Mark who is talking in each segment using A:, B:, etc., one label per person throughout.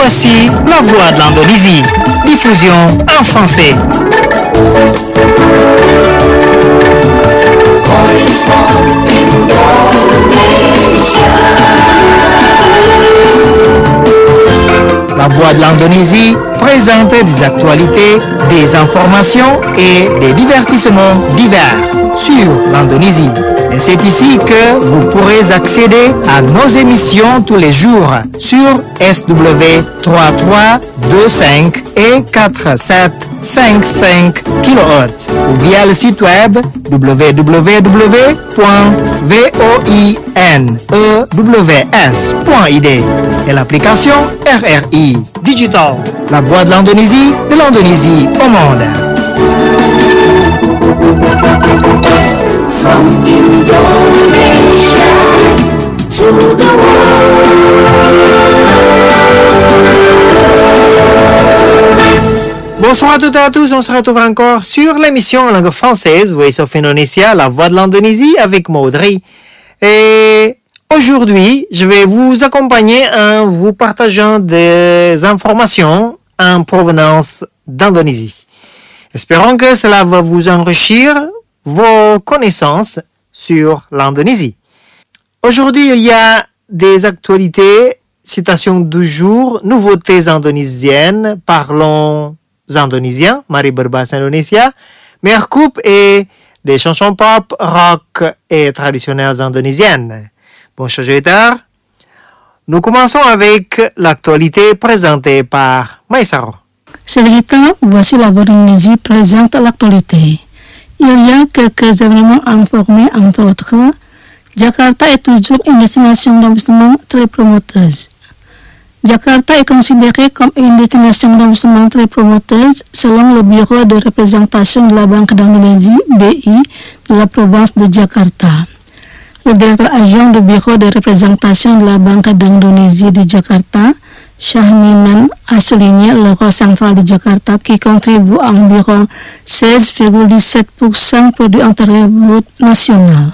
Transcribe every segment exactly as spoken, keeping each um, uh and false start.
A: Voici la voix de l'Indonésie. Diffusion en français. La voix de l'Indonésie présente des actualités, des informations et des divertissements divers sur l'Indonésie. Et c'est ici que vous pourrez accéder à nos émissions tous les jours sur S W trois trois deux cinq et quatre sept cinq cinq kilohertz ou via le site web w w w point voinews point I D et l'application R R I Digital, la voix de l'Indonésie, de l'Indonésie au monde.
B: From Indonesia to the world.
A: Bonsoir à toutes et à tous, on se retrouve encore sur l'émission en langue française Voice of Indonesia, la voix de l'Indonésie avec Maudry. Et aujourd'hui, je vais vous accompagner en vous partageant des informations en provenance d'Indonésie. Espérons que cela va vous enrichir vos connaissances sur l'Indonésie. Aujourd'hui, il y a des actualités, citations du jour, nouveautés indonésiennes, parlons indonésien, mari berbahasa Indonesia, meilleure coupe et des chansons pop, rock et traditionnelles indonésiennes. Bon, chers auditeurs, nous commençons avec l'actualité présentée par Maïsaro.
C: Segrita, voici la voix d'Indonésie présente l'actualité. Il y a quelques événements informés, entre autres. Jakarta est toujours une destination d'investissement très promoteuse. Jakarta est considérée comme une destination d'investissement très promoteuse selon le bureau de représentation de la Banque d'Indonésie, B I, de la province de Jakarta. Le directeur adjoint du bureau de représentation de la Banque d'Indonésie de Jakarta, Syahminan, a souligné le rôle central de Jakarta qui contribue à environ seize virgule dix-sept pour cent produit intérieur brut national.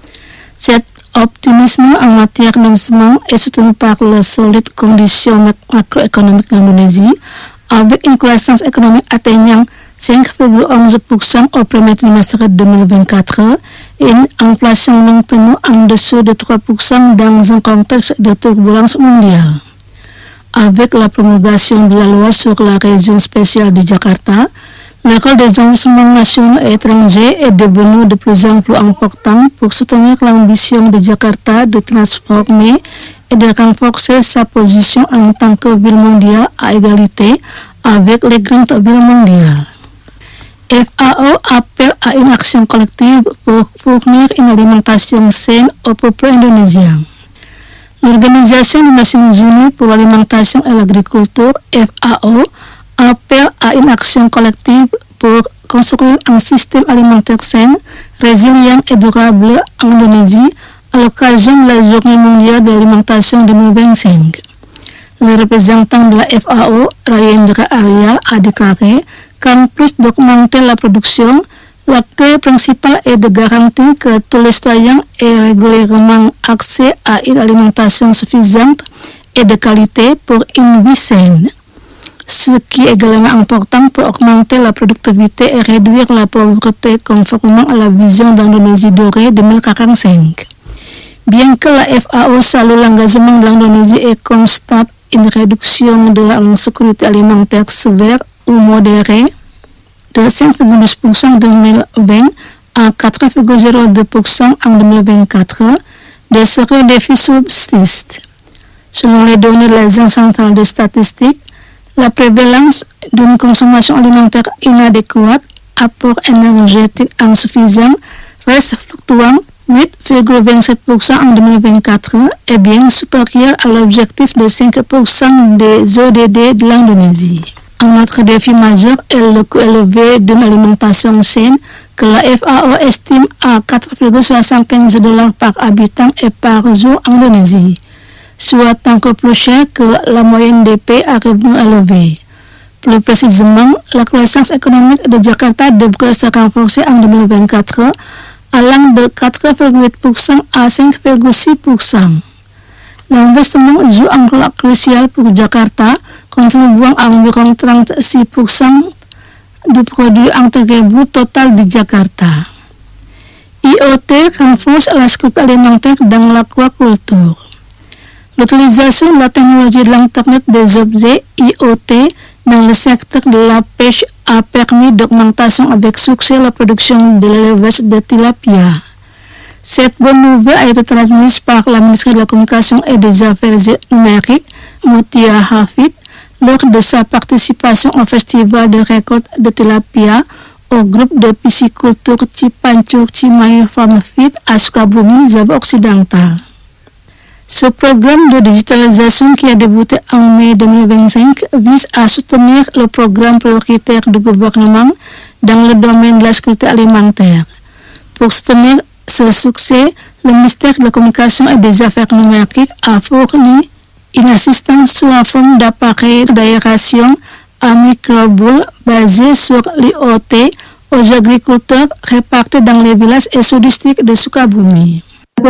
C: Cet optimisme en matière d'investissement est soutenu par la solide condition macroéconomique de l'Indonésie, avec une croissance économique atteignant cinq virgule onze pour cent au premier trimestre deux mille vingt-quatre et une inflation maintenue en dessous de trois pour cent dans un contexte de turbulence mondiale. Avec la promulgation de la loi sur la région spéciale de Jakarta, le rôle des investissements nationaux et étrangers est devenu de plus en plus important pour soutenir l'ambition de Jakarta de transformer et de renforcer sa position en tant que ville mondiale à égalité avec les grandes villes mondiales. F A O appelle à une action collective pour fournir une alimentation saine au peuple indonésien. L'Organisation des Nations Unies pour l'alimentation et l'agriculture, F A O, appelle à une action collective pour construire un système alimentaire sain, résilient et durable en Indonésie à l'occasion de la Journée mondiale de l'alimentation deux mille vingt-cinq. Le représentant de la F A O, Rayendra Aryal, a déclaré qu'en plus d'augmenter la production, la clé principale est de garantir que tous les citoyens aient régulièrement accès à une alimentation suffisante et de qualité pour une vie saine, ce qui est également important pour augmenter la productivité et réduire la pauvreté conformément à la vision d'Indonésie dorée deux mille quarante-cinq. Bien que la F A O salue l'engagement de l'Indonésie et constate une réduction de l'insécurité alimentaire sévère ou modérée de cinq virgule douze pour cent en deux mille vingt à quatre virgule zéro deux pour cent en deux mille vingt-quatre, des sérieux défis subsistent. Selon les données de l'Agence centrale des statistiques, la prévalence d'une consommation alimentaire inadéquate, apport énergétique insuffisant, reste fluctuant huit virgule vingt-sept pour cent en deux mille vingt-quatre et bien supérieur à l'objectif de cinq pour cent des O D D de l'Indonésie. Un autre défi majeur est le coût élevé d'une alimentation saine que la F A O estime à quatre virgule soixante-quinze dollars par habitant et par jour en Indonésie, soit encore plus cher que la moyenne des pays à revenus élevés. Plus précisément, la croissance économique de Jakarta devrait se renforcer en deux mille vingt-quatre, allant de quatre virgule huit pour cent à cinq virgule six pour cent. L'investissement joue un rôle crucial pour Jakarta, contribuant à environ trente-six pour cent du produit intérieur brut total de Jakarta. I O T renforce la sécurité alimentaire dans l'aquaculture. L'utilisation de la technologie de l'Internet des objets I O T dans le secteur de la pêche a permis d'augmentation avec succès la production de l'élevage de tilapia. Cette bonne nouvelle a été transmise par la ministre de la Communication et des Affaires numériques, Mutia Hafid, lors de sa participation au festival de récolte de tilapia au groupe de pisciculture Cipancur Cimahi Farm Feed à Sukabumi, Java occidental. Ce programme de digitalisation qui a débuté en mai deux mille vingt-cinq vise à soutenir le programme prioritaire du gouvernement dans le domaine de la sécurité alimentaire. Pour soutenir ce succès, le ministère de la Communication et des Affaires numériques a fourni une assistance sous la forme d'appareils d'aération à microboules basés sur l'I O T aux agriculteurs répartis dans les villages et sous-districts de Sukabumi.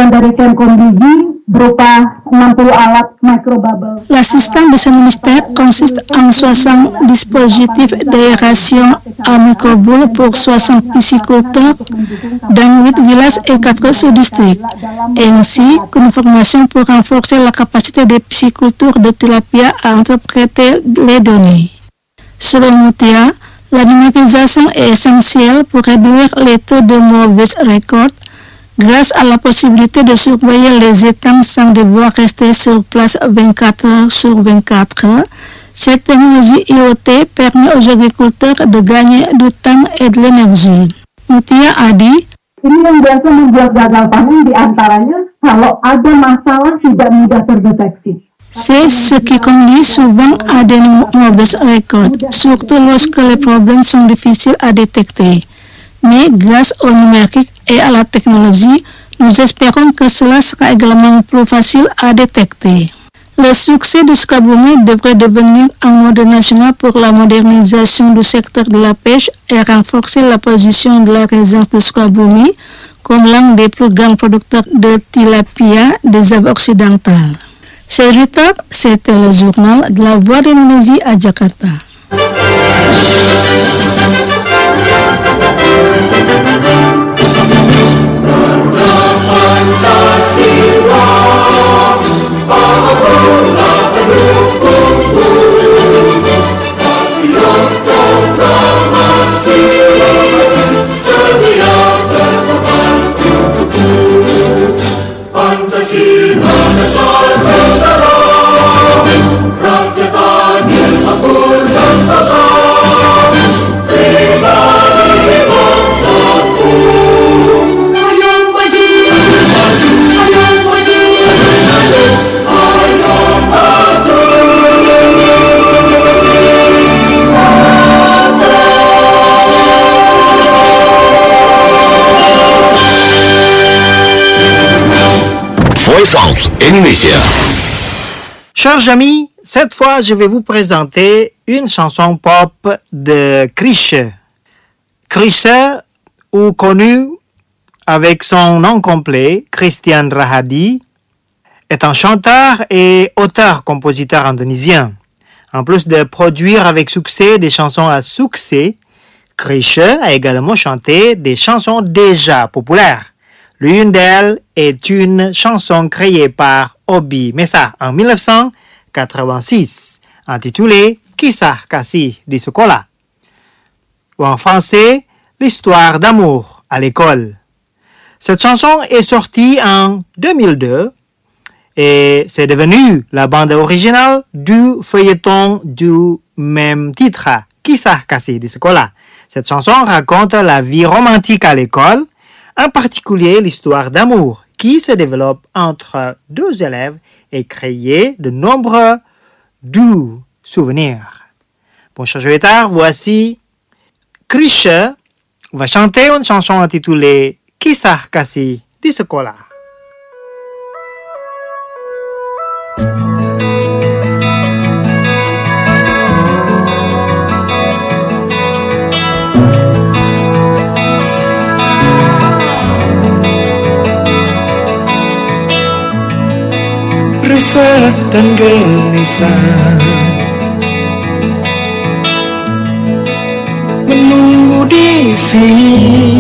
C: L'assistance de ce ministère consiste en soixante dispositifs d'aération à microboules pour soixante pisciculteurs dans huit villages et quatre sous-districts, ainsi qu'une formation pour renforcer la capacité des pisciculteurs de tilapia à interpréter les données. Selon Mutia, la numérisation est essentielle pour réduire les taux de mauvaise récolte grâce à la possibilité de surveiller les étangs sans devoir rester sur place vingt-quatre heures sur vingt-quatre heures. Cette technologie I O T permet aux agriculteurs de gagner du temps et de l'énergie. Mutia a dit,
D: ini yang biasa membuat gagal panen di antaranya kalau ada masalah tidak mudah terdeteksi.
C: C'est ce qui conduit souvent à de mauvaises récoltes, surtout lorsque les problèmes sont difficiles à détecter. Mais grâce au numérique et à la technologie, nous espérons que cela sera également plus facile à détecter. Le succès de Sukabumi devrait devenir un modèle national pour la modernisation du secteur de la pêche et renforcer la position de la région de Sukabumi comme l'un des plus grands producteurs de tilapia des Java occidentales. C'est Rita, c'était le journal de la Voix d'Indonésie à Jakarta.
E: Voice of Indonesia.
A: Chers amis, cette fois je vais vous présenter une chanson pop de Chrisye. Chrisye, ou connu avec son nom complet, Christian Rahadi, est un chanteur et auteur-compositeur indonésien. En plus de produire avec succès des chansons à succès, Chrisye a également chanté des chansons déjà populaires. L'une d'elles est une chanson créée par Obi Mesa en mille neuf cent quatre-vingt-six, intitulée Kisah Kasih di Sekolah, ou en français, l'histoire d'amour à l'école. Cette chanson est sortie en deux mille deux et c'est devenu la bande originale du feuilleton du même titre, Kisah Kasih di Sekolah. Cette chanson raconte la vie romantique à l'école, en particulier l'histoire d'amour qui se développe entre deux élèves et crée de nombreux doux souvenirs. Bon, chers auditeurs, voici Chrisye va chanter une chanson intitulée Kisah Kasih di Sekolah.
F: dan gelisah, menunggu di sini,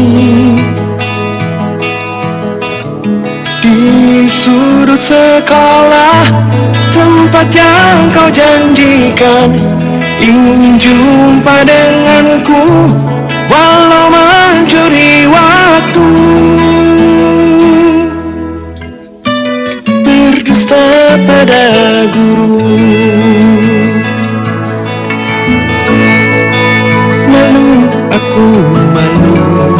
F: di sudut sekolah, tempat yang kau janjikan, ingin jumpa denganku, walau mencuri waktu. Berdusta pada guru, malu aku malu.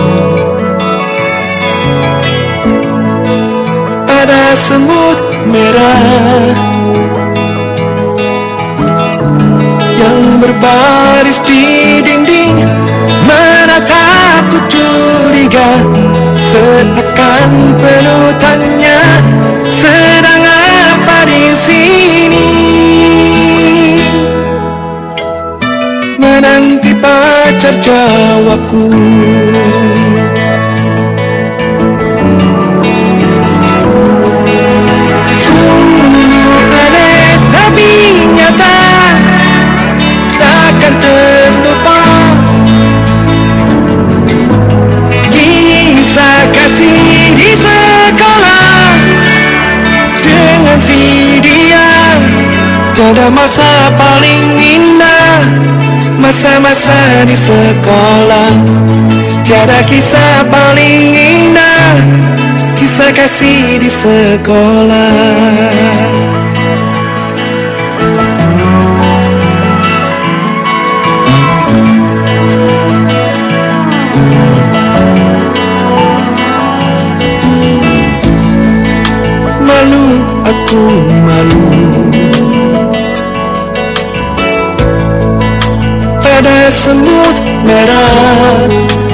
F: Ada semut merah yang berbaris di dinding, menatapku curiga, seakan penuh tanya, sedang apa di sini? Menanti pacar jawabku. Sungguh aneh tapi nyata, takkan terlupa kisah kasih di sekolah dengan si dia. Tiada masa paling indah, masa-masa di sekolah. Tiada kisah paling indah, kisah kasih di sekolah. Malu aku malu, pada semut merah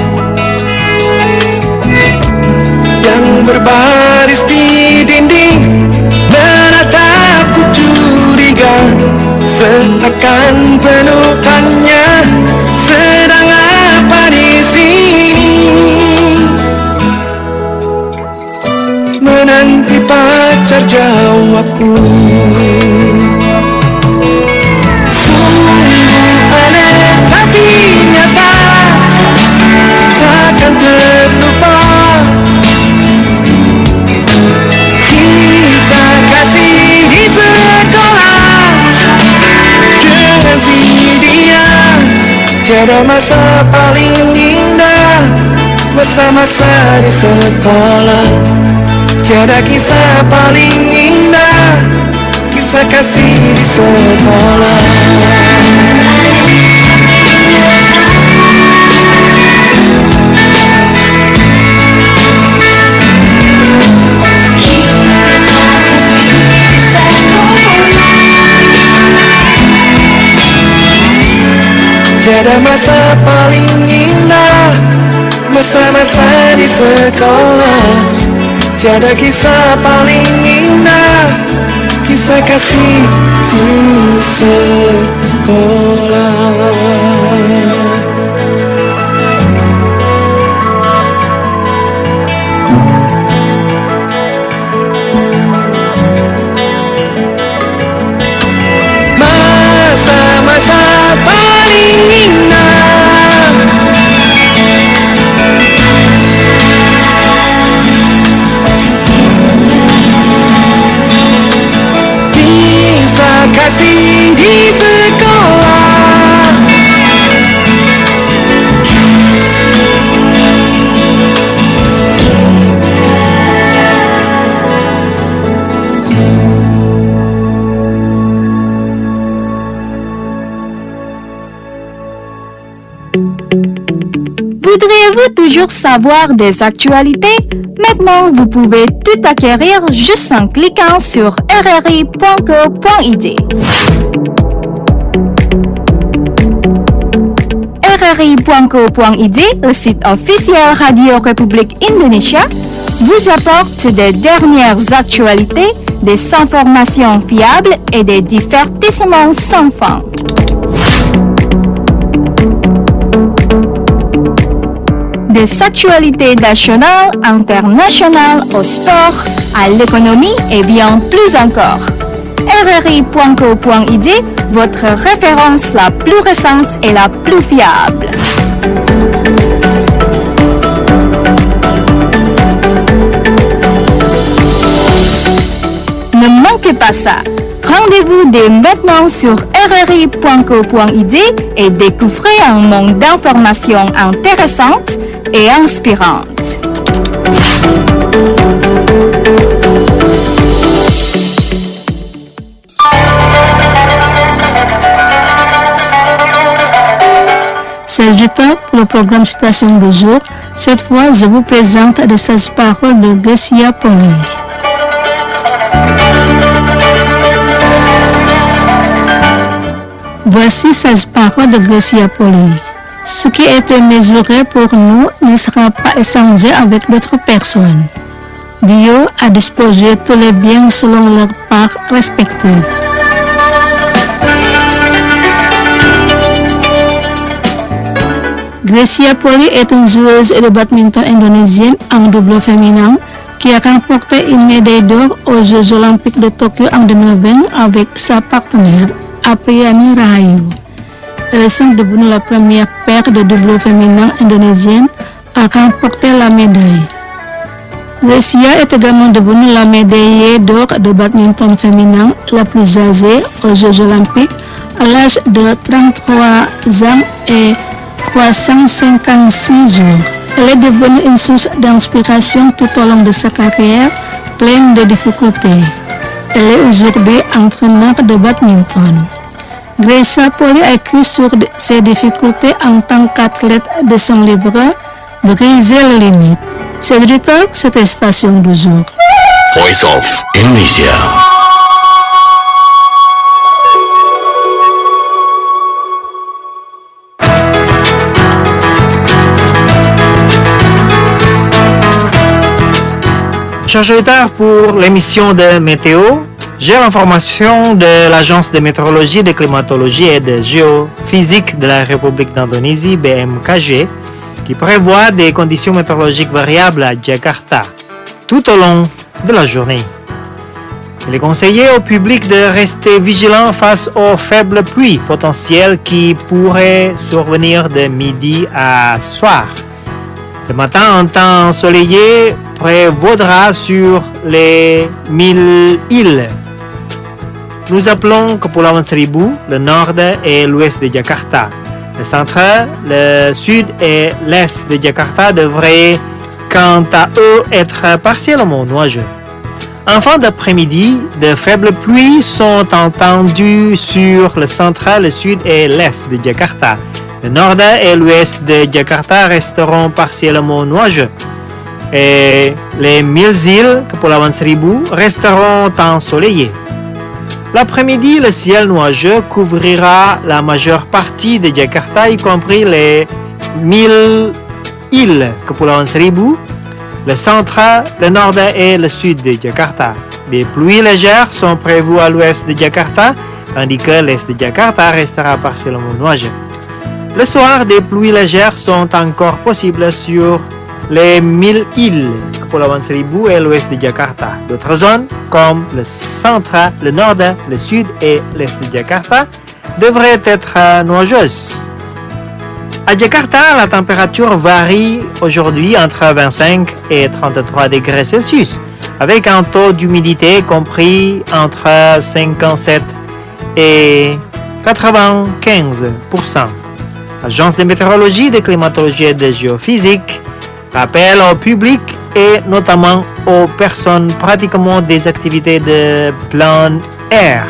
F: yang berbaris di dinding, menatapku curiga, seakan penuh tanya, sedang apa di sini? Menanti pacar jawabku. Tapi nyata, takkan terlupa kisah kasih di sekolah dengan si dia. Tiada masa paling indah, masa-masa di sekolah. Tiada kisah paling indah, kisah kasih di sekolah. Tiada masa paling indah, masa-masa di sekolah. Tiada kisah paling indah, kisah kasih di sekolah. Masa-masa paling indah, kisah kasih di sekolah.
G: Voudriez-vous toujours savoir des actualités? Maintenant, vous pouvez tout acquérir juste en cliquant sur r r i point co point i d. r r i point co point i d, le site officiel Radio République Indonésia, vous apporte des dernières actualités, des informations fiables et des divertissements sans fin. Des actualités nationales, internationales, au sport, à l'économie et bien plus encore. r r i point co point i d, votre référence la plus récente et la plus fiable. Ne manquez pas ça. Rendez-vous dès maintenant sur r r i point co point i d et découvrez un monde d'informations intéressantes et inspirantes.
C: C'est du temps pour le programme Citation du jour. Cette fois, je vous présente les seize paroles de Grecia Poli. Voici seize paroles de Grecia Poli. Ce qui a été mesuré pour nous ne sera pas échangé avec d'autres personnes. Dieu a disposé tous les biens selon leur part respective. Grecia Poli est une joueuse de badminton indonésienne en double féminin qui a remporté une médaille d'or aux Jeux Olympiques de Tokyo en deux mille vingt avec sa partenaire Apriani Rahayu. Elle est devenue la première paire de double féminin indonésienne à remporter la médaille. Grecia est également devenue la médaillée d'or de badminton féminin la plus âgée aux Jeux Olympiques à l'âge de trente-trois ans et trois cent cinquante-six jours. Elle est devenue une source d'inspiration tout au long de sa carrière pleine de difficultés. Elle est aujourd'hui entraîneur de badminton. Grecia Poli a écrit sur ses difficultés en tant qu'athlète de son livre Briser les limites. C'est du temps, cette station du jour.
E: Voice of Indonesia.
A: Chers auditeurs, pour l'émission de météo, j'ai l'information de l'Agence de météorologie, de climatologie et de géophysique de la République d'Indonésie, B M K G, qui prévoit des conditions météorologiques variables à Jakarta tout au long de la journée. Il est conseillé au public de rester vigilant face aux faibles pluies potentielles qui pourraient survenir de midi à ce soir. Le matin, un temps ensoleillé prévaudra sur les mille îles. Nous appelons Kepulauan Seribu, le nord et l'ouest de Jakarta. Le centre, le sud et l'est de Jakarta devraient, quant à eux, être partiellement nuageux. En fin d'après-midi, de faibles pluies sont entendues sur le centre, le sud et l'est de Jakarta. Le nord et l'ouest de Jakarta resteront partiellement nuageux. Et les mille îles, Kepulauan Seribu, resteront ensoleillées. L'après-midi, le ciel nuageux couvrira la majeure partie de Jakarta, y compris les mille îles Kepulauan Seribu, le centre, le nord et le sud de Jakarta. Des pluies légères sont prévues à l'ouest de Jakarta, tandis que l'est de Jakarta restera partiellement nuageux. Le soir, des pluies légères sont encore possibles sur les mille îles Kepulauan Seribu et l'ouest de Jakarta. D'autres zones, comme le centre, le nord, le sud et l'est de Jakarta, devraient être nuageuses. À Jakarta, la température varie aujourd'hui entre vingt-cinq et trente-trois degrés Celsius, avec un taux d'humidité compris entre cinquante-sept et quatre-vingt-quinze pour cent. L'Agence de météorologie, de climatologie et de géophysique rappelle au public et notamment aux personnes pratiquant des activités de plein air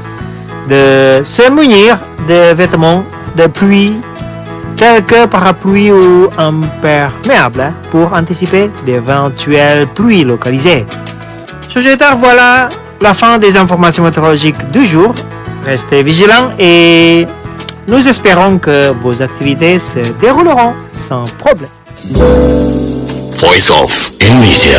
A: de se munir de vêtements de pluie tels que parapluies ou imperméables pour anticiper d'éventuelles pluies localisées. Chers auditeurs, voilà la fin des informations météorologiques du jour. Restez vigilants et nous espérons que vos activités se dérouleront sans problème.
E: Voice of Indonesia.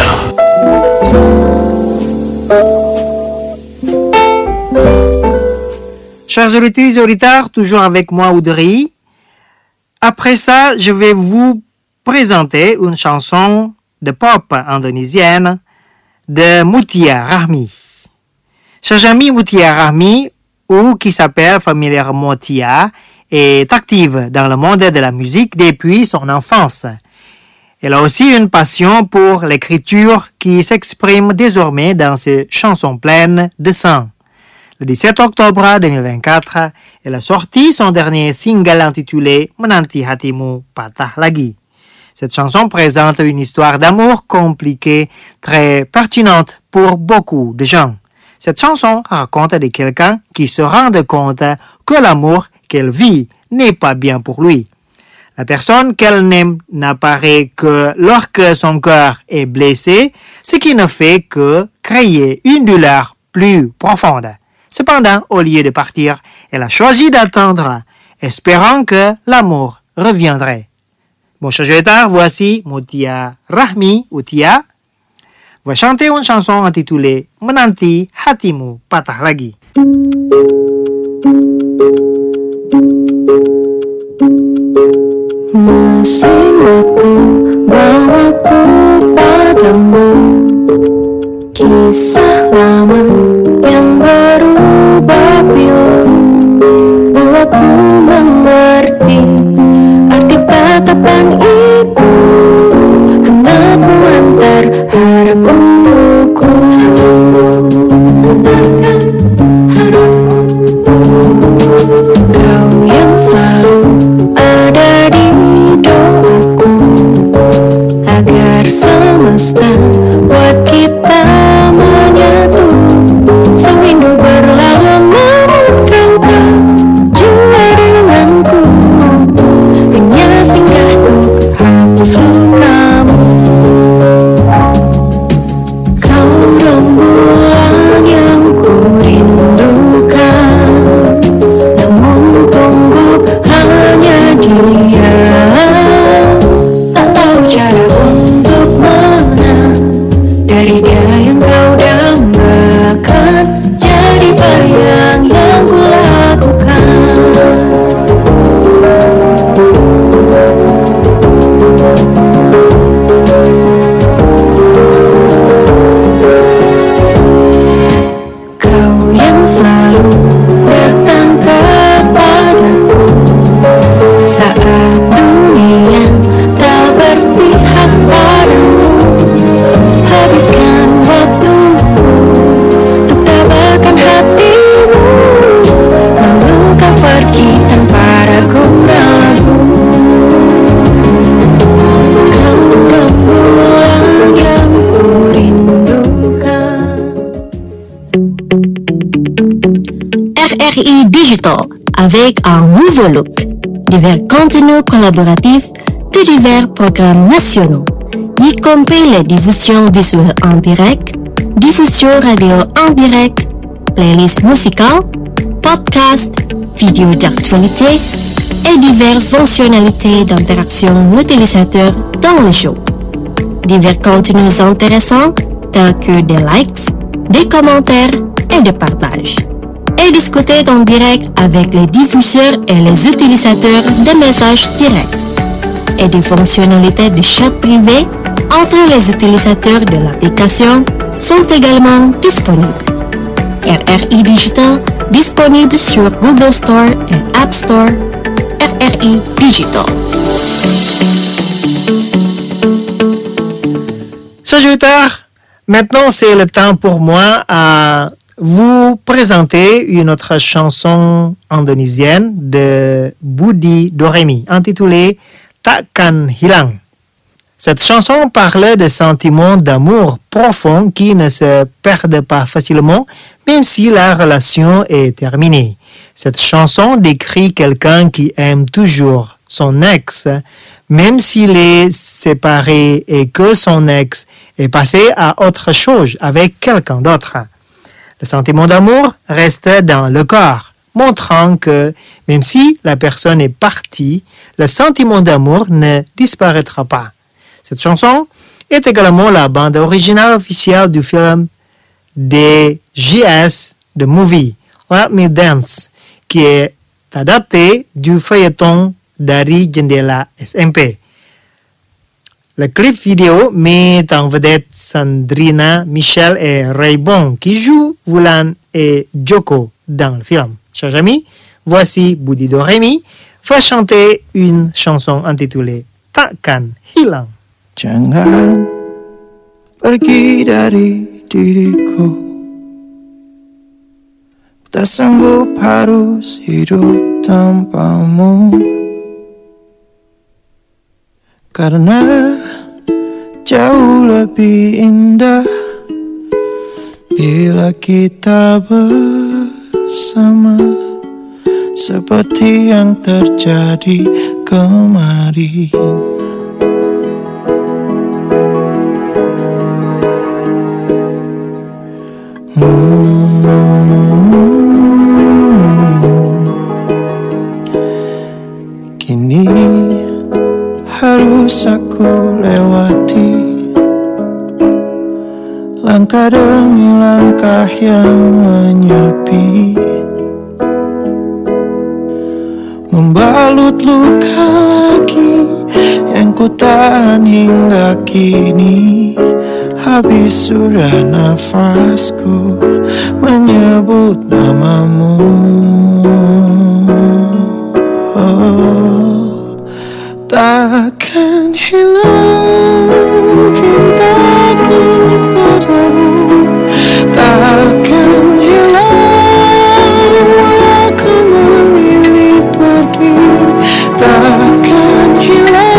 A: Chers auditeurs et auditeurs, toujours avec moi Oudry. Après ça, je vais vous présenter une chanson de pop indonésienne de Mutia Rahmi. Cher ami, Moutia Rahmi, ou qui s'appelle familièrement Tia, est active dans le monde de la musique depuis son enfance. Elle a aussi une passion pour l'écriture qui s'exprime désormais dans ses chansons pleines de sang. Le dix-sept octobre deux mille vingt-quatre, elle a sorti son dernier single intitulé Menanti Hatimu Patah Lagi. Cette chanson présente une histoire d'amour compliquée, très pertinente pour beaucoup de gens. Cette chanson raconte de quelqu'un qui se rend compte que l'amour qu'elle vit n'est pas bien pour lui. La personne qu'elle n'aime n'apparaît que lorsque son cœur est blessé, ce qui ne fait que créer une douleur plus profonde. Cependant, au lieu de partir, elle a choisi d'attendre, espérant que l'amour reviendrait. Bon, chers auditeurs, voici Moutia Rahmi ou Tia va chanter une chanson intitulée Menanti Hatimu Patah Lagi.
B: Mesin waktu bawaku padamu, kisah lama yang berubah pilu, buatku mengerti arti tatapan itu, hangat mengantar harap untukku, hantarkan harapmu, kau yang selalu ada di doaku, agar semesta buat kita menyatu. Sewindu berlalu namun kau tak jua denganku, hanya singgah untuk hapus lukamu. Kau rembulan yang ku rindukan, namun tunggu hanya dia. Tak tahu cara untuk menang dari dia yang kau dambakan, jadi bayang yang ku lakukan. Kau yang selalu datang kepadaku saat dunia tak berpihak padamu. Habiskan waktuku untuk tabahkan hatimu, lalu kau pergi tanpa ragu-ragu. Kau rembulan yang ku rindukan.
H: R R I Digital, avec un nouveau look, divers contenus collaboratifs de divers programmes nationaux, y compris les diffusions visuelles en direct, diffusions radio en direct, playlists musicales, podcasts, vidéos d'actualité et diverses fonctionnalités d'interaction utilisateur dans le show. Divers contenus intéressants tels que des likes, des commentaires et des partages. Et discuter en direct avec les diffuseurs et les utilisateurs de messages directs. Et des fonctionnalités de chat privé entre les utilisateurs de l'application sont également disponibles. R R I Digital, disponible sur Google Store et App Store. R R I Digital.
A: Chers auditeurs, maintenant c'est le temps pour moi à vous présenter une autre chanson indonésienne de Budi Doremi intitulée Takkan Hilang. Cette chanson parle de sentiments d'amour profond qui ne se perdent pas facilement, même si la relation est terminée. Cette chanson décrit quelqu'un qui aime toujours son ex, même s'il est séparé et que son ex est passé à autre chose avec quelqu'un d'autre. Le sentiment d'amour reste dans le corps, montrant que même si la personne est partie, le sentiment d'amour ne disparaîtra pas. Cette chanson est également la bande originale officielle du film des J S The Movie, Let Me Dance, qui est adapté du feuilleton Dari Jendela S M P. Le clip vidéo met en vedette Sandrina, Michel et Raybon qui jouent Wulan et Joko dans le film. Chers amis, voici Budi Doremi va chanter une chanson intitulée Takkan Hilang.
I: Jangan pergi dari diriku, tak sanggup harus hidup tanpamu, karena jauh lebih indah bila kita bersama, seperti yang terjadi kemarin. Kini harus aku lewati langkah demi langkah yang menyepi, membalut luka lagi yang ku tahan hingga kini. Habis sudah nafasku menyebut namamu. Oh, takkan hilang cintaku padamu, takkan hilang walau kau memilih pergi, takkan hilang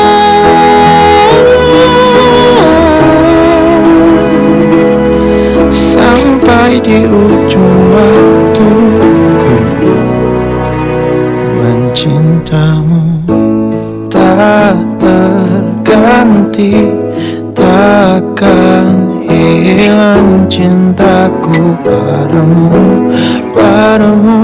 I: sampai di ujung waktuku. Mencintamu tak terganti, takkan hilang cintaku padamu, padamu.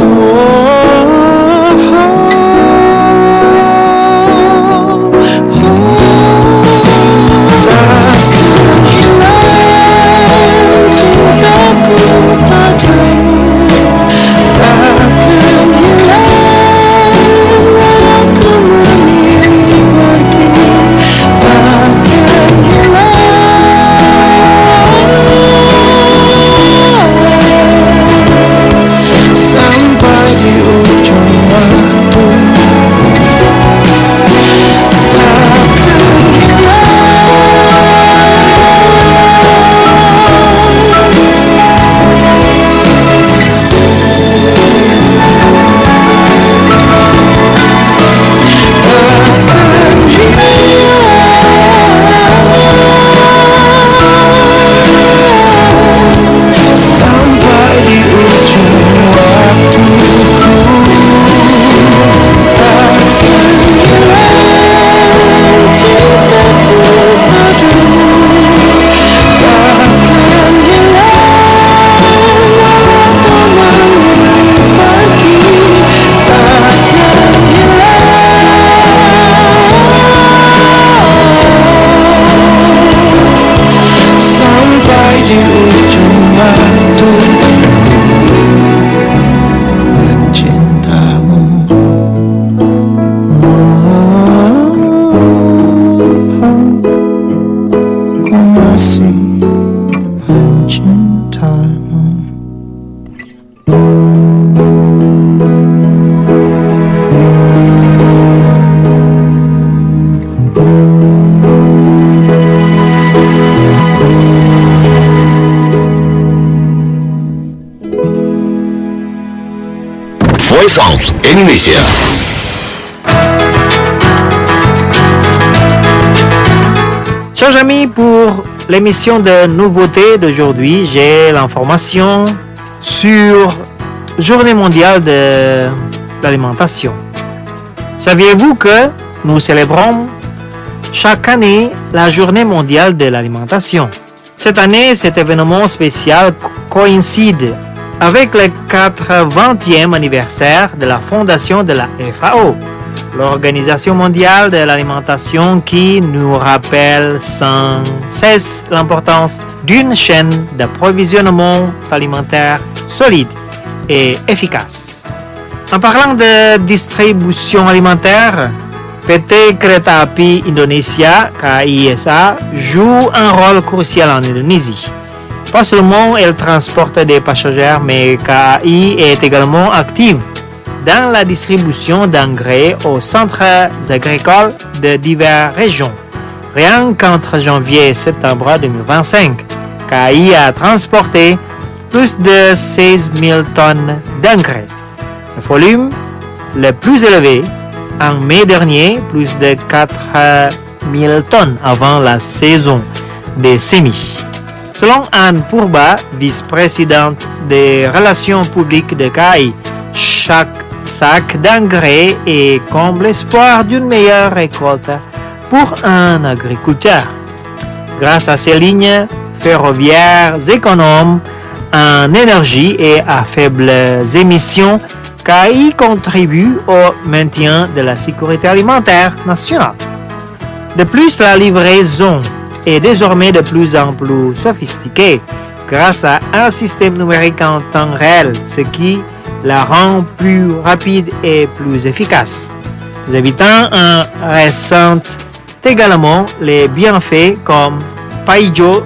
E: Voice of Indonesia.
A: Chers amis, pour l'émission de nouveautés d'aujourd'hui, j'ai l'information sur Journée mondiale de l'alimentation. Saviez-vous que nous célébrons chaque année la Journée mondiale de l'alimentation? Cette année, cet événement spécial coïncide avec le quatre-vingtième anniversaire de la fondation de la F A O, l'Organisation mondiale de l'alimentation, qui nous rappelle sans cesse l'importance d'une chaîne d'approvisionnement alimentaire solide et efficace. En parlant de distribution alimentaire, P T Kereta Api Indonesia (K I S A) joue un rôle crucial en Indonésie. Pas seulement elle transporte des passagers, mais K A I est également active dans la distribution d'engrais aux centres agricoles de diverses régions. Rien qu'entre janvier et septembre deux mille vingt-cinq, K A I a transporté plus de seize mille tonnes d'engrais. Le volume le plus élevé en mai dernier, plus de quatre mille tonnes avant la saison des semis. Selon Anne Pourba, vice-présidente des relations publiques de K A I, chaque sac d'engrais est comme l'espoir d'une meilleure récolte pour un agriculteur. Grâce à ces lignes ferroviaires économes en énergie et à faibles émissions, K A I contribue au maintien de la sécurité alimentaire nationale. De plus, la livraison est désormais de plus en plus sophistiquée grâce à un système numérique en temps réel, ce qui la rend plus rapide et plus efficace. Les habitants en ressentent également les bienfaits comme Paijo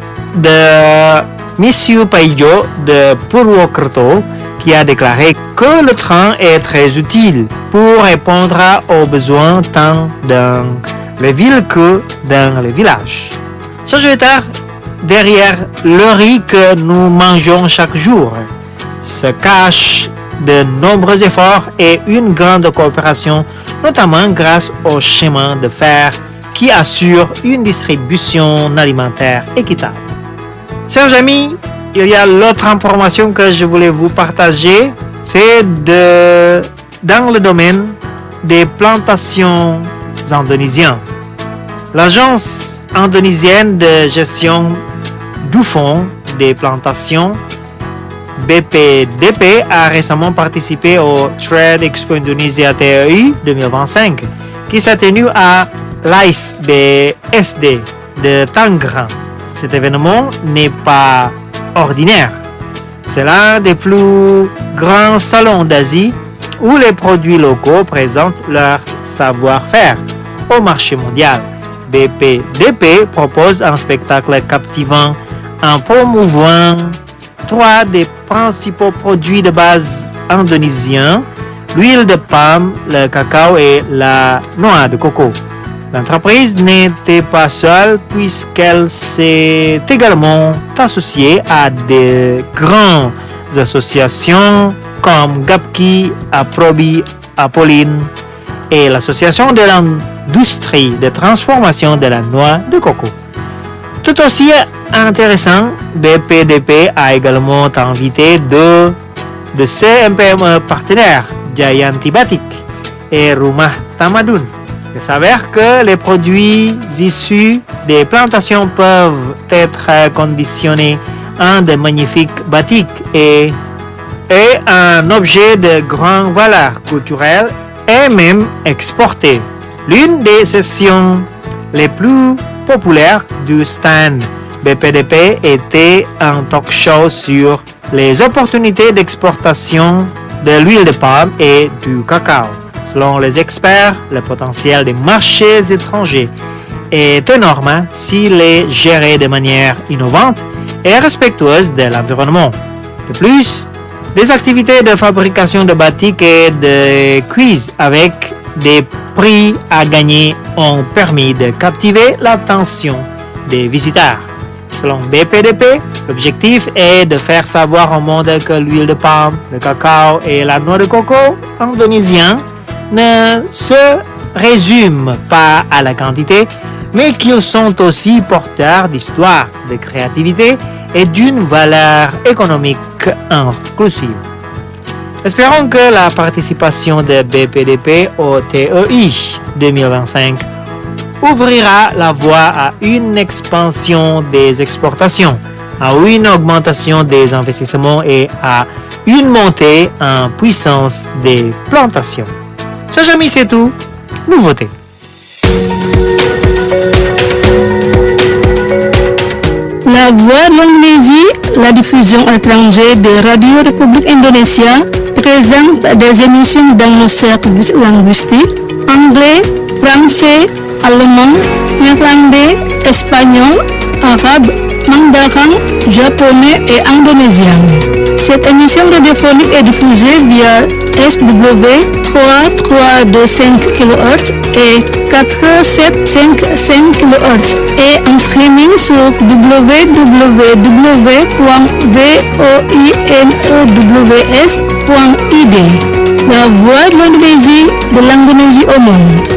A: de Monsieur Paijo de Purwokerto qui a déclaré que le train est très utile pour répondre aux besoins tant dans les villes que dans les villages. Sagitaire, derrière le riz que nous mangeons chaque jour, se cachent de nombreux efforts et une grande coopération, notamment grâce au chemin de fer qui assure une distribution alimentaire équitable. Chers amis, il y a l'autre information que je voulais vous partager, c'est de, dans le domaine des plantations indonésiennes. L'agence indonésienne de gestion du fonds des plantations B P D P a récemment participé au Trade Expo Indonesia T E I deux mille vingt-cinq qui s'est tenu à l'A I S B S D de Tangerang. Cet événement n'est pas ordinaire. C'est l'un des plus grands salons d'Asie où les produits locaux présentent leur savoir-faire au marché mondial. B P D P propose un spectacle captivant en promouvant trois des principaux produits de base indonésiens, l'huile de palme, le cacao et la noix de coco. L'entreprise n'était pas seule puisqu'elle s'est également associée à de grandes associations comme Gapki, Aprobi, Apolline et l'Association de l'industrie de transformation de la noix de coco. Tout aussi intéressant, B P D P a également invité deux de ses M P M E partenaires, Jayanti Batik et Rumah Tamadun. Il s'avère que les produits issus des plantations peuvent être conditionnés en de magnifiques batiks et, et un objet de grande valeur culturelle et même exporté. L'une des sessions les plus populaires du stand B P D P était un talk show sur les opportunités d'exportation de l'huile de palme et du cacao. Selon les experts, le potentiel des marchés étrangers est énorme s'il est géré de manière innovante et respectueuse de l'environnement. De plus, les activités de fabrication de batik et de cuisine avec des prix à gagner ont permis de captiver l'attention des visiteurs. Selon B P D P, l'objectif est de faire savoir au monde que l'huile de palme, le cacao et la noix de coco indonésiens ne se résument pas à la quantité, mais qu'ils sont aussi porteurs d'histoire, de créativité et d'une valeur économique inclusive. Espérons que la participation de B P D P au T E I deux mille vingt-cinq ouvrira la voie à une expansion des exportations, à une augmentation des investissements et à une montée en puissance des plantations. Chers amis, c'est tout. Nouveauté.
C: La Voix de l'Indonésie, la diffusion étrangère de Radio République Indonésia, présente des émissions dans le service linguistique anglais, français, allemand, néerlandais, espagnol, arabe, mandarin, japonais et indonésien. Cette émission radiophonique est diffusée via S W trois trois deux cinq kilohertz et quatre sept cinq cinq kilohertz et en streaming sur w w w point voinewes point i d. La voix de l'Indonésie, de l'Indonésie au monde.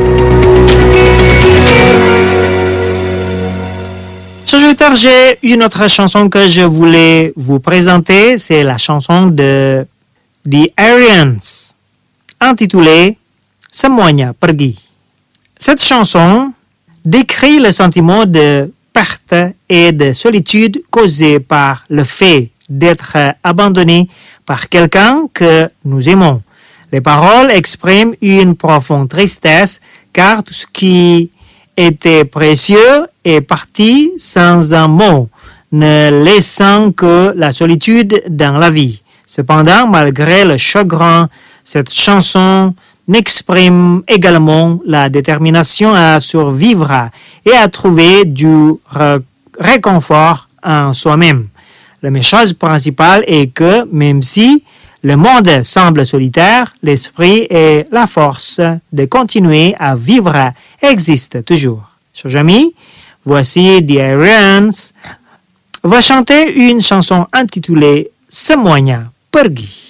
A: Chers auditeurs, j'ai une autre chanson que je voulais vous présenter. C'est la chanson de The Aryans, intitulée Semuanya Pergi. Cette chanson décrit le sentiment de perte et de solitude causé par le fait d'être abandonné par quelqu'un que nous aimons. Les paroles expriment une profonde tristesse car tout ce qui était précieux est parti sans un mot, ne laissant que la solitude dans la vie. Cependant, malgré le chagrin, cette chanson exprime également la détermination à survivre et à trouver du réconfort en soi-même. Le message principal est que même si le monde semble solitaire, l'esprit et la force de continuer à vivre existent toujours. Chers amis, voici The Aryans va chanter une chanson intitulée Semuanya Pergi.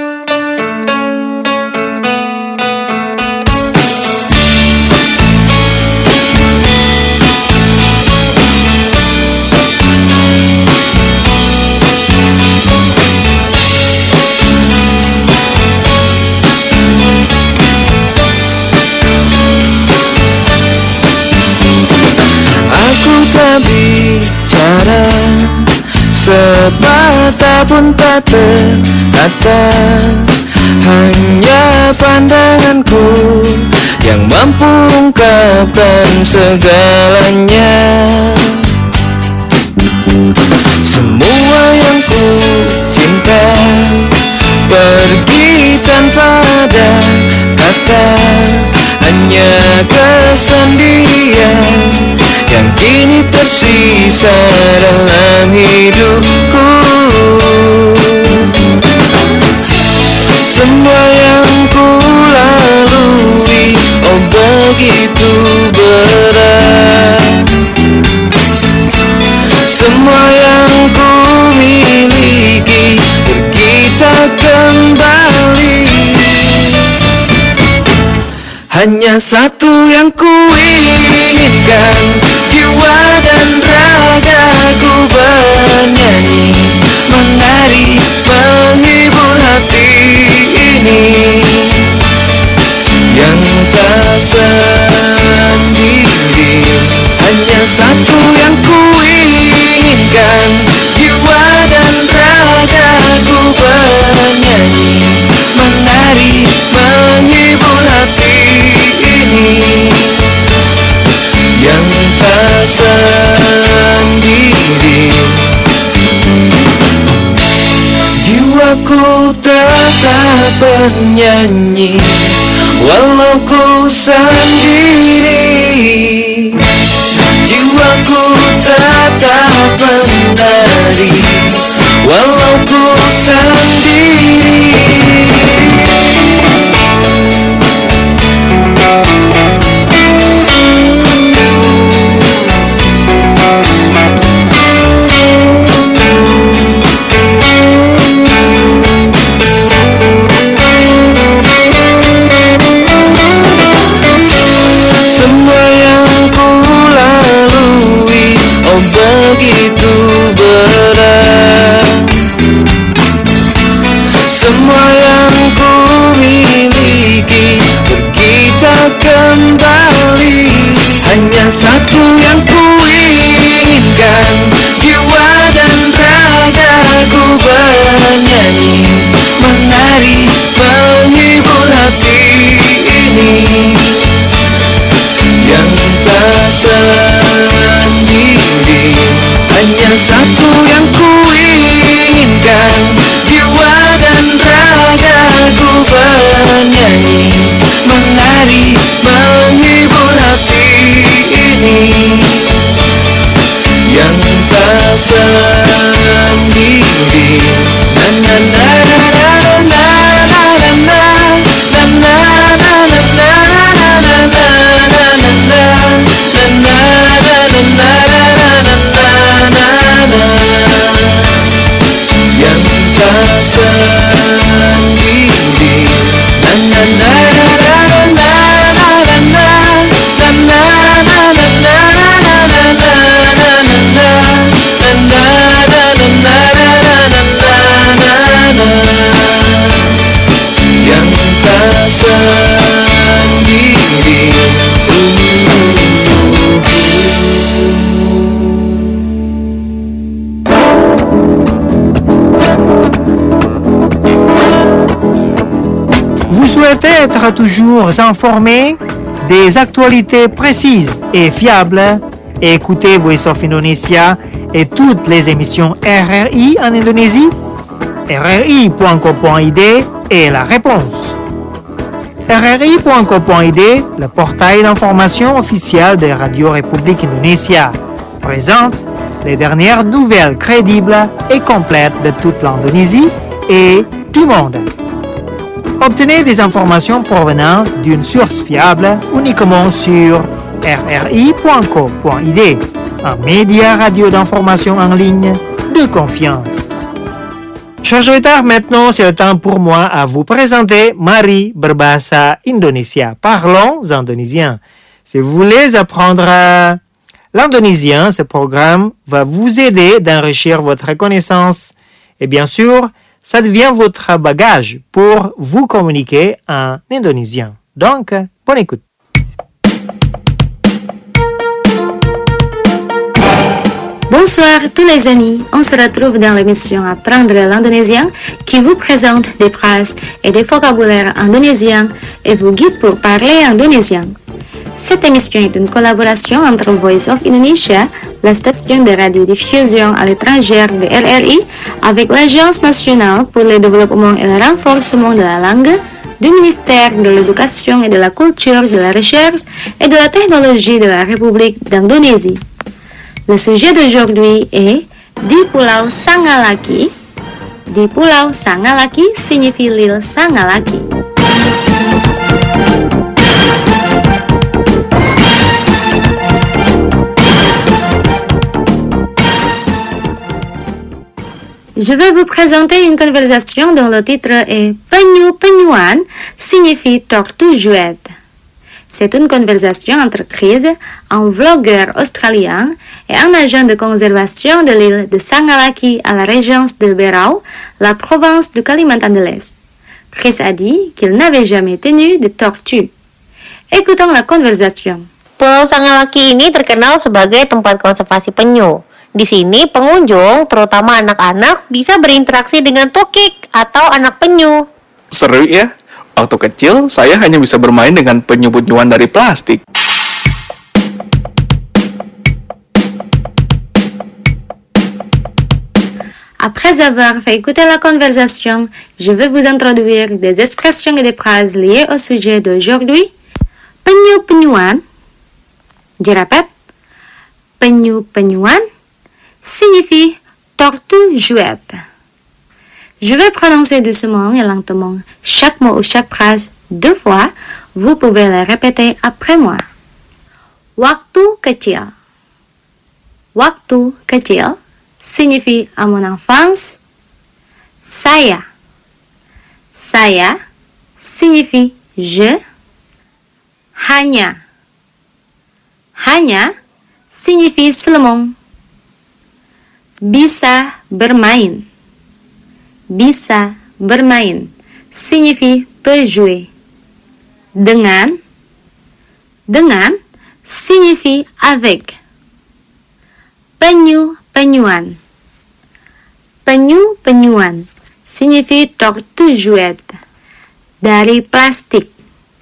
I: Bicara sepatah pun tak terkata, hanya pandanganku yang mampu ungkapkan segalanya. Semua yang ku cinta pergi tanpa ada kata, hanya kesendirian yang kini tersisa dalam hidupku. Semua yang ku lalui, oh begitu berat. Semua yang ku miliki pergi tak kembali. Hanya satu yang ku inginkan, jiwa dan ragaku bernyanyi, menari, menghibur hati ini yang tak sendiri. Hanya satu yang ku inginkan, jiwa dan ragaku bernyanyi, menari, menghibur hati ini yang tak sendiri. Jiwaku tetap bernyanyi walau ku sendiri. Jiwaku tetap menari walau ku sendiri. Semua yang ku lalui, oh begitu berat. Semua yang ku miliki pergi tak kembali. Hanya satu yang ku inginkan, jiwa dan ragaku bernyanyi, menari, menghibur hati ini yang tak sendiri. Hanya satu yang ku inginkan, jiwa dan ragaku bernyanyi, menari, menghibur hati ini yang tak
A: être toujours informé des actualités précises et fiables, écoutez Voice of Indonesia et toutes les émissions R R I en Indonésie. R R I point co point I D est la réponse. R R I point co point I D, le portail d'information officiel de Radio République Indonésia, présente les dernières nouvelles crédibles et complètes de toute l'Indonésie et du monde. Obtenez des informations provenant d'une source fiable uniquement sur R R I point co point I D, un média radio d'information en ligne de confiance. Chers auditeurs, maintenant c'est le temps pour moi à vous présenter Mari Berbahasa Indonesia. Parlons indonésien. Si vous voulez apprendre euh, l'indonésien, ce programme va vous aider d'enrichir votre connaissance et bien sûr, ça devient votre bagage pour vous communiquer en indonésien. Donc, bonne écoute.
J: Bonsoir tous les amis, on se retrouve dans l'émission Apprendre l'indonésien qui vous présente des phrases et des vocabulaires indonésiens et vous guide pour parler indonésien. Cette émission est une collaboration entre Voice of Indonesia, la station de radiodiffusion à l'étranger de R R I, avec l'Agence nationale pour le développement et le renforcement de la langue du ministère de l'Éducation et de la Culture, de la Recherche et de la Technologie de la République d'Indonésie. Le sujet d'aujourd'hui est Di Pulau Sangalaki. Di Pulau Sangalaki signifie l'île Sangalaki. Je vais vous présenter une conversation dont le titre est Penyu-penyuan signifie tortue jouette. C'est une conversation entre Chris, un vlogueur australien, et un agent de conservation de l'île de Sangalaki à la région de Berau, la province du Kalimantan de l'Est. Chris a dit qu'il n'avait jamais tenu de tortue. Écoutons la conversation.
K: Pulau Sangalaki ini terkenal sebagai tempat konservasi penyu. Di sini pengunjung, terutama anak-anak, bisa berinteraksi dengan tukik atau anak penyu.
L: Seru ya? Waktu kecil, saya hanya bisa bermain dengan penyu-penyuan dari plastik.
J: Après avoir fait écouter la conversation, je vais vous introduire des expressions et des phrases liées au sujet d'aujourd'hui. Penyu-penyuan. Je répète. Penyu-penyuan signifie tortue jouette. Je vais prononcer doucement et lentement chaque mot ou chaque phrase deux fois. Vous pouvez le répéter après moi. Waktu kecil. Waktu kecil signifie à mon enfance. Saya. Saya signifie je. Hanya. Hanya signifie seulement. Bisa bermain. Bisa bermain signifie peut jouer. Dengan. Dengan signifie avec. Penyu-penyuan. Penyu-penyuan signifie tortue jouette. Dari plastik.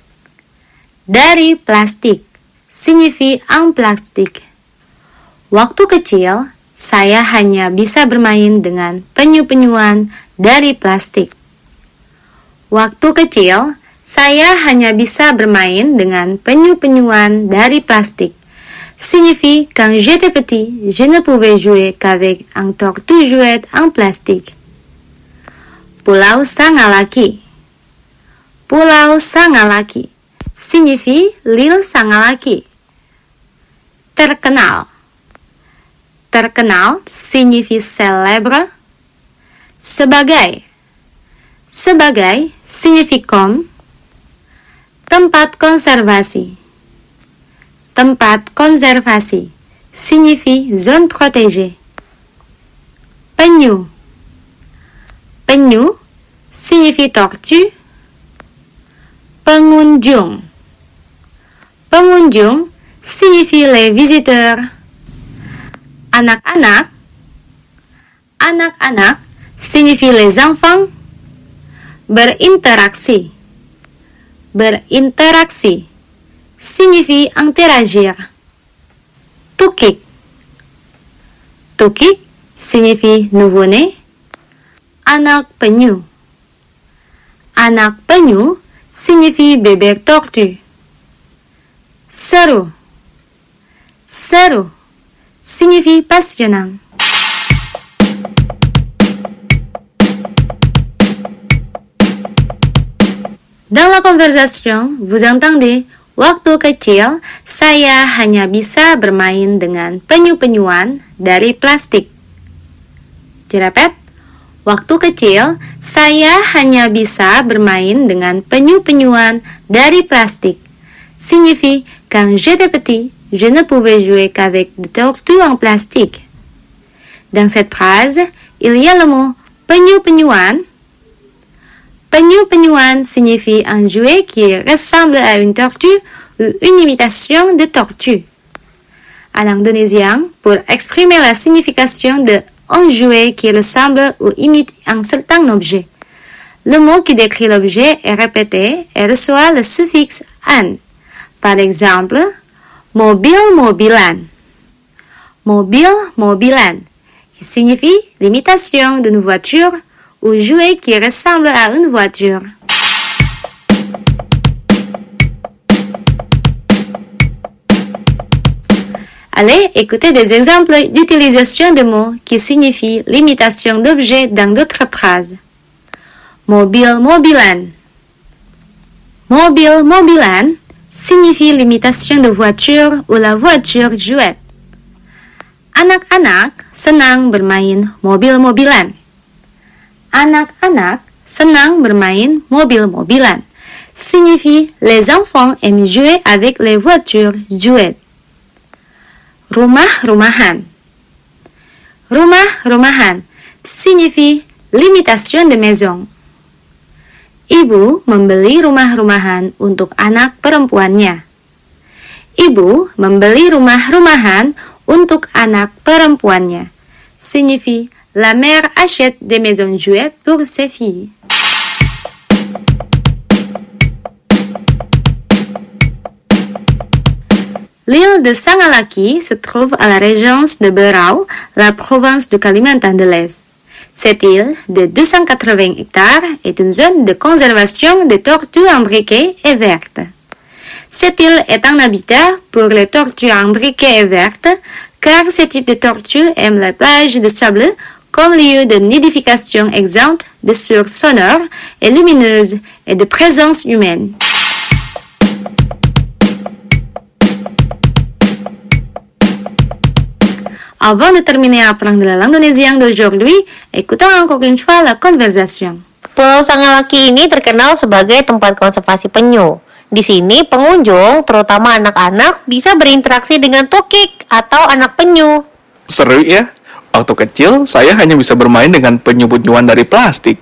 J: Dari plastik signifie en plastik. Waktu kecil, saya hanya bisa bermain dengan penyu-penyuan dari plastik. Waktu kecil, saya hanya bisa bermain dengan penyu-penyuan dari plastik. Signifie quand j'étais petit, je ne pouvais jouer qu'avec un tortue jouette en plastique. Pulau Sangalaki. Pulau Sangalaki signifie l'île Sangalaki. Terkenal. Terkenal signifie célèbre. Sebagai. Sebagai signifie comme. Tempat konservasi. Tempat konservasi signifie zone protégée. Penyu. Penyu signifie tortue. Pengunjung. Pengunjung signifie les visiteurs. Anak-anak. berinteraksi signifie interagir. Tukik. Tukik signifie nouveau-né. Anak penyu. Anak penyu signifie bébé tortue. Seru. Seru signifie passionnant. Dans la conversation, vous entendez waktu kecil saya hanya bisa bermain dengan penyu-penyuan dari plastik. Je répète, waktu kecil saya hanya bisa bermain dengan penyu-penyuan dari plastik. Signifie quand j'étais petit, je ne pouvais jouer qu'avec des tortues en plastique. Dans cette phrase, il y a le mot penyu-penyuan. Penyu-penyuan signifie un jouet qui ressemble à une tortue ou une imitation de tortue. En indonésien, pour exprimer la signification de un jouet qui ressemble ou imite un certain objet, le mot qui décrit l'objet est répété et reçoit le suffixe an. Par exemple, mobil-mobilan. Mobil-mobilan, qui signifie l'imitation d'une voiture ou jouet qui ressemble à une voiture. Allez, écoutez des exemples d'utilisation de mots qui signifient l'imitation d'objets dans d'autres phrases. Mobil-mobilan. Mobil-mobilan signifie l'imitation de voiture ou la voiture jouet. Anak-anak senang bermain mobil-mobilan. Anak-anak senang bermain mobil-mobilan signifie les enfants aiment jouer avec les voitures jouets. Rumah-rumahan. Rumah-rumahan signifie l'imitation de maison. Ibu membeli rumah-rumahan untuk anak perempuannya. Ibu membeli rumah-rumahan untuk anak perempuannya signifie la mère achète des maisons jouets pour ses filles. L'île de Sangalaki se trouve à la région de Berau, la province de Kalimantan de l'Est. Cette île de deux cent quatre-vingts hectares est une zone de conservation des tortues imbriquées et vertes. Cette île est un habitat pour les tortues imbriquées et vertes, car ce type de tortues aime les plages de sable comme lieu de nidification exempte de sources sonores et lumineuses et de présence humaine. Avant de terminer à apprendre la langue indonésienne d'aujourd'hui, écoutons encore une fois la conversation.
K: Pulau Sangalaki ini terkenal sebagai tempat konservasi penyu. Di sini pengunjung, terutama anak-anak, bisa berinteraksi dengan tokik atau anak penyu.
L: Seru ya? Waktu kecil, saya hanya bisa bermain dengan penyu-penyuan dari plastik.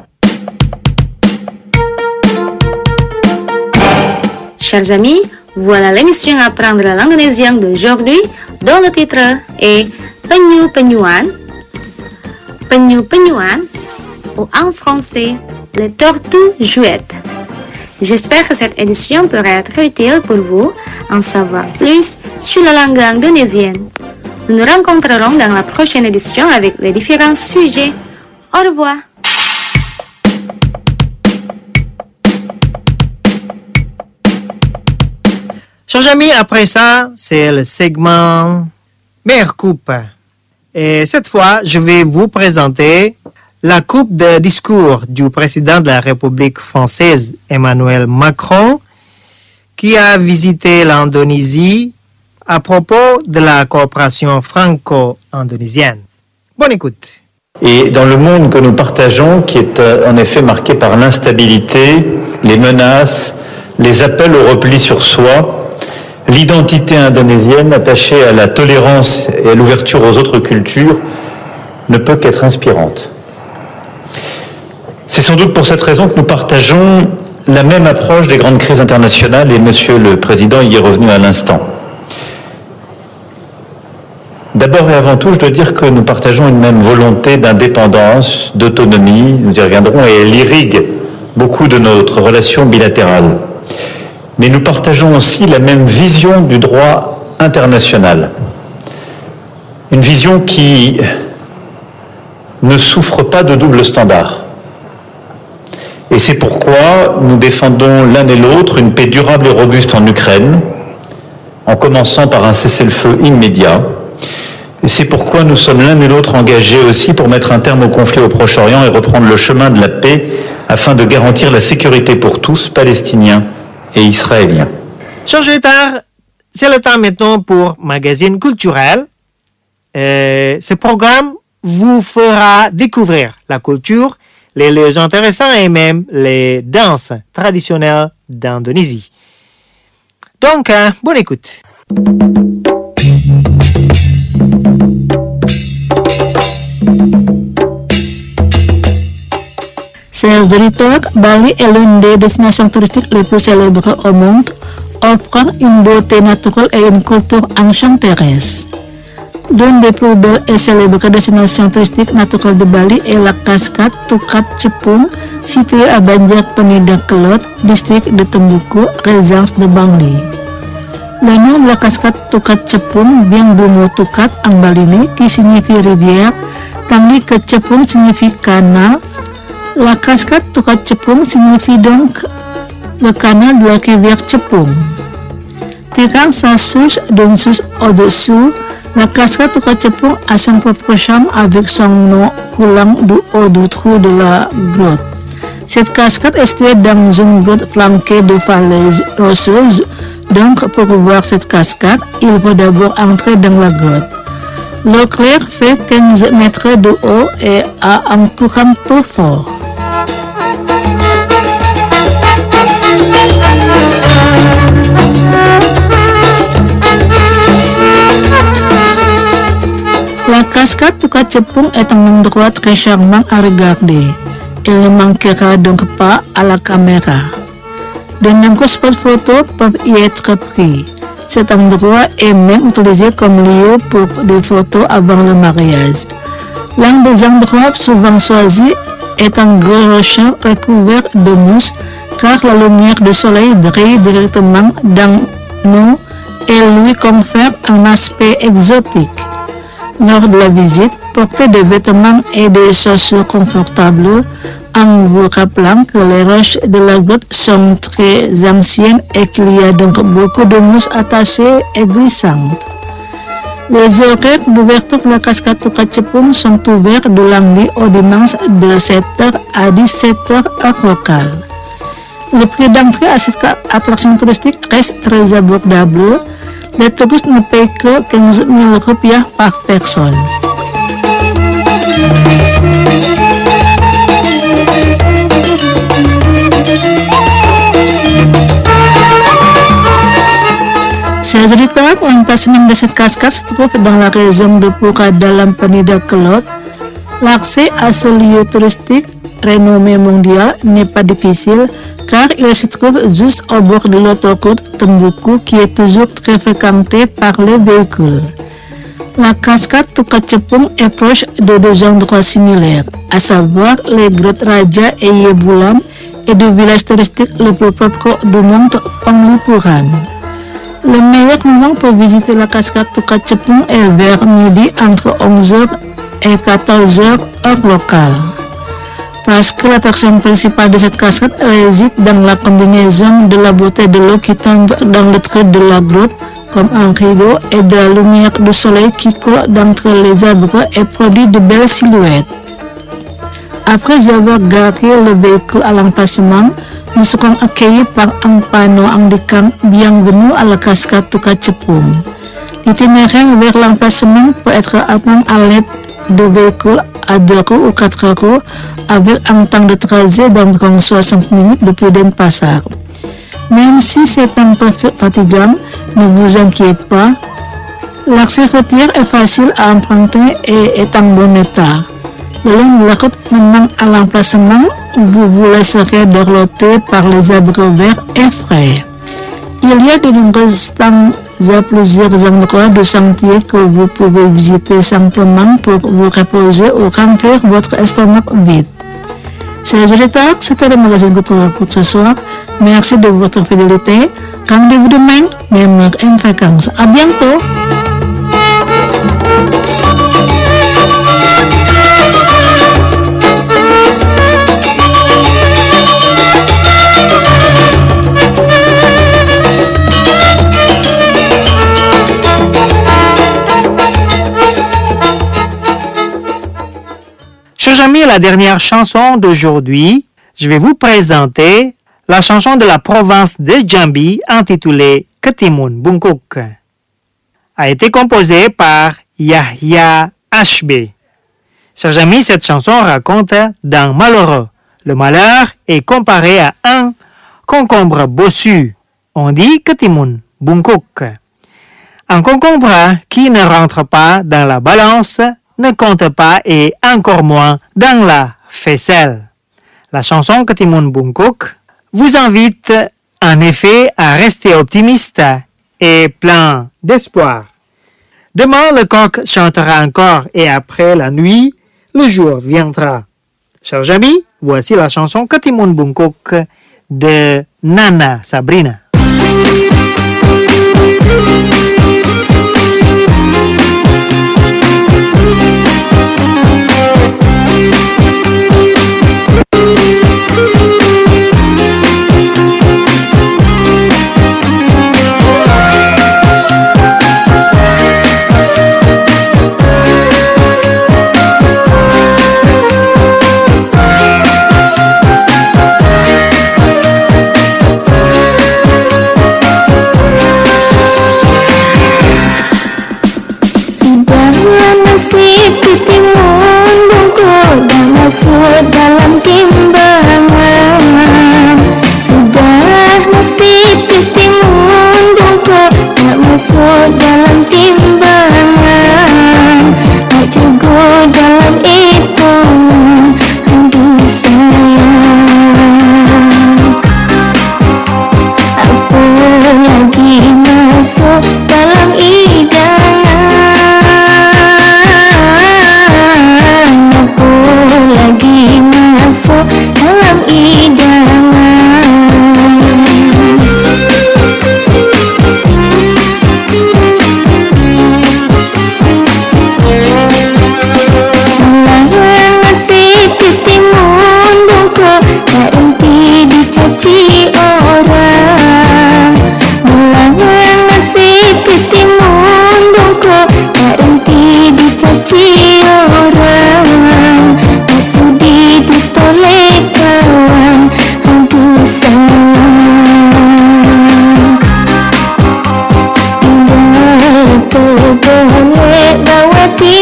J: Chers amis, voilà l'émission Apprendre la langue indonésienne d'aujourd'hui, dont le titre est Penyu-penyuan. Penyu-penyuan, ou en français, les tortues jouettes. J'espère que cette édition pourra être utile pour vous en savoir plus sur la langue indonésienne. Nous nous rencontrerons dans la prochaine édition avec les différents sujets. Au revoir.
A: Chers amis, après ça, c'est le segment Meilleure Coupe. Et cette fois, je vais vous présenter la coupe de discours du président de la République française, Emmanuel Macron, qui a visité l'Indonésie à propos de la coopération franco-indonésienne. Bonne écoute.
M: Et dans le monde que nous partageons, qui est en effet marqué par l'instabilité, les menaces, les appels au repli sur soi, l'identité indonésienne attachée à la tolérance et à l'ouverture aux autres cultures ne peut qu'être inspirante. C'est sans doute pour cette raison que nous partageons la même approche des grandes crises internationales, et Monsieur le Président y est revenu à l'instant. D'abord et avant tout, je dois dire que nous partageons une même volonté d'indépendance, d'autonomie, nous y reviendrons, et elle irrigue beaucoup de notre relation bilatérale. Mais nous partageons aussi la même vision du droit international. Une vision qui ne souffre pas de double standard. Et c'est pourquoi nous défendons l'un et l'autre une paix durable et robuste en Ukraine, en commençant par un cessez-le-feu immédiat. Et c'est pourquoi nous sommes l'un et l'autre engagés aussi pour mettre un terme au conflit au Proche-Orient et reprendre le chemin de la paix afin de garantir la sécurité pour tous, Palestiniens et Israéliens.
A: Chers auditeurs, c'est le temps maintenant pour Magazine culturel. Euh, ce programme vous fera découvrir la culture, les lieux intéressants et même les danses traditionnelles d'Indonésie. Donc, euh, bonne écoute.
C: Chers auditeurs, Bali est l'une des destinations touristiques les plus célèbres au monde, offrant une beauté naturelle et une culture enchanteresse. L'une des plus belles et célèbres destinations touristiques naturelles de Bali est la cascade Tukat Cepung, située à Banjar Penida Kelot, district de Tembuku, région de Bangli. Le nom de la cascade Tukat Cepung vient du mot Tukat en balinais qui signifie rivière, tandis que Cepung signifie canal. La cascade Tukat Cepung signifie donc le canal de la rivière Cepung. Tirant sa source d'une source au-dessous, la cascade Tukat Cepung a son propre charme avec son nom coulant du haut du trou de la grotte. Cette cascade est située dans une grotte flanquée de falaises rocheuses. Donc, pour voir cette cascade, il faut d'abord entrer dans la grotte. L'eau claire fait quinze mètres de haut et a un courant peu fort. La cascade Tukat Cepung est un endroit très charmant à regarder. Il ne manquera donc pas à la caméra. De nombreux spots photos peuvent y être pris. Cet endroit est même utilisé comme lieu pour des photos avant le mariage. L'un des endroits souvent choisis est un gros rocher recouvert de mousse car la lumière du soleil brille directement dans nous et lui confère un aspect exotique. Lors de la visite, portez des vêtements et des chaussures confortables en vous rappelant que les roches de la grotte sont très anciennes et qu'il y a donc beaucoup de mousse attachée et glissantes. Les horaires d'ouverture de la cascade Tukat Cepung sont ouverts de lundi au dimanche de sept heures à dix-sept heures heure locale. Le prix d'entrée à cette attraction touristique reste très abordable. Les touristes ne payent que quinze mille rupiah par personne. Chers auditeurs, l'emplacement de cette cascade se trouve dans la région de Pura dalam Penida Kelot. L'accès à ce lieu touristique renommé mondial n'est pas difficile car il se trouve juste au bord de l'autoroute Tembuku qui est toujours très fréquentée par les véhicules. La cascade Tukat Cepung est proche de deux endroits similaires, à savoir les grottes Raja et Yebulan et du village touristique le plus propre du monde, Penglipuran. Le meilleur moment pour visiter la cascade Tukat Cepung est vers midi entre onze heures et quatorze heures heure locale. Parce que l'attraction principale de cette cascade réside dans la combinaison de la beauté de l'eau qui tombe dans le trait de la grotte comme un rideau et de la lumière du soleil qui coule d'entre les arbres et produit de belles silhouettes. Après avoir garé le véhicule à l'emplacement, nous serons accueillis par un panneau indiquant Bienvenue à la cascade Tukat Cepung. L'itinéraire vers l'emplacement peut être atteint à l'aide de véhicules à deux roues ou quatre roues avec un temps de trajet d'environ soixante minutes depuis Denpasar. Même si c'est un peu fatigant, ne vous inquiétez pas. L'accès routier est facile à emprunter et est en bon état. Le long de la route menant à l'emplacement, vous vous laisserez dorloter par les arbres verts et frais. Il y a de nombreux stands à plusieurs endroits de sentier que vous pouvez visiter simplement pour vous reposer ou remplir votre estomac vide. Chers auditeurs, c'était le magazine culturel pour ce soir. Merci de votre fidélité. Rendez-vous demain, même heure et fréquence. À bientôt.
A: Chers amis, la dernière chanson d'aujourd'hui, je vais vous présenter la chanson de la province de Jambi intitulée Ketimun Bungkuk. A été composée par Yahya Ashbe. Chers amis, cette chanson raconte d'un malheureux. Le malheur est comparé à un concombre bossu. On dit Ketimun Bungkuk. Un concombre qui ne rentre pas dans la balance, ne compte pas et encore moins dans la faisselle. La chanson Ketimun Bungkuk vous invite en effet à rester optimiste et plein d'espoir. Demain, le coq chantera encore et après la nuit, le jour viendra. Chers amis, voici la chanson Ketimun Bungkuk de Nana Sabrina.
B: Nasib ketimun bungkuk dan masuk dalam timbangan. Sudah nasib ketimun bungkuk tak masuk dalam timbangan, tak juga dalam hitungan. Aduh sayang, apa lagi masuk dalam hidangan? Lagi masuk dalam hidangan. Malang nasib ketimun bungkuk tak henti dicaci orang. Malang nasib ketimun bungkuk tak henti dicaci orang. Sudi ditoleh kawan, aduh sayang, tinggal tergolek bawa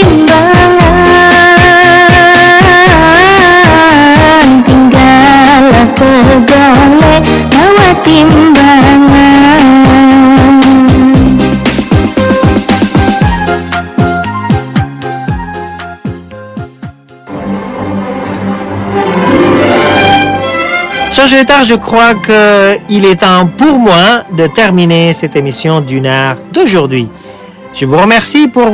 B: timbangan, tinggal tergolek bawa timbangan.
A: Chers auditeurs, je crois qu'il est temps pour moi de terminer cette émission d'une heure d'aujourd'hui. Je vous remercie pour